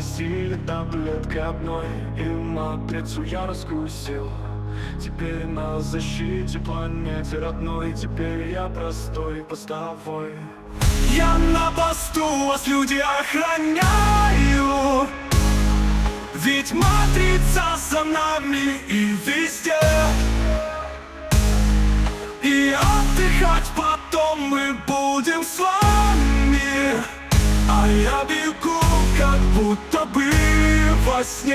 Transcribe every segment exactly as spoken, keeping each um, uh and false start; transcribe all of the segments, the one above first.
носили таблеткой одной, и матрицу я раскусил. Теперь на защите планете родной, теперь я простой постовой. Я на посту, вас люди охраняю, ведь матрица за нами и везде. И отдыхать потом мы будем с вами, а я бегу, как будто бы во сне.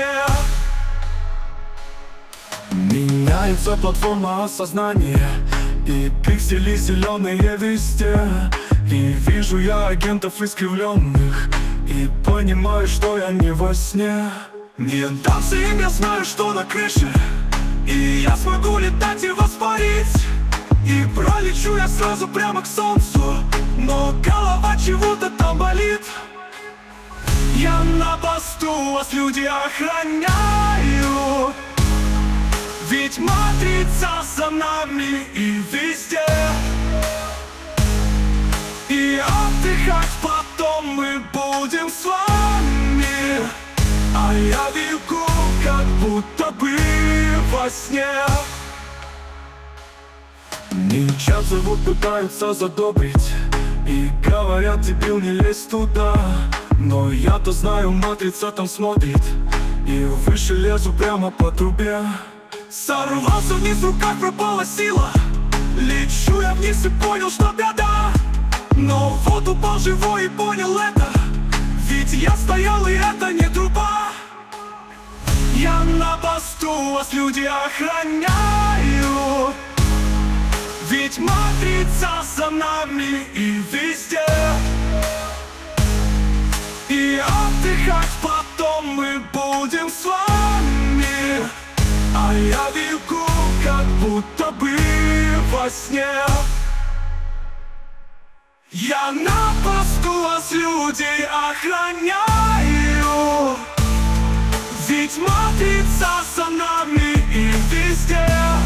Меняется платформа осознания, и пиксели зеленые везде. И вижу я агентов искривленных, и понимаю, что я не во сне. Не дамся им, я знаю, что на крыше, и я смогу летать и воспарить. И пролечу я сразу прямо к солнцу, но голова чего-то там болит. Я на посту, вас люди охраняю, ведь матрица за нами и везде. И отдыхать потом мы будем с вами, а я бегу, как будто бы во сне. Меня зовут, пытаются задобрить, и говорят: дебил, не лезь туда. Но я-то знаю, матрица там смотрит, и выше лезу прямо по трубе. Сорвался вниз, в руках пропала сила, лечу я вниз и понял, что беда. Но вот упал живой и понял это, ведь я стоял, и это не труба. Я на посту, вас люди охраняю, ведь матрица за нами и везде. И отдыхать потом мы будем с вами, а я бегу, как будто бы во сне. Я на посту, вас люди охраняю, ведь матрица за нами и везде.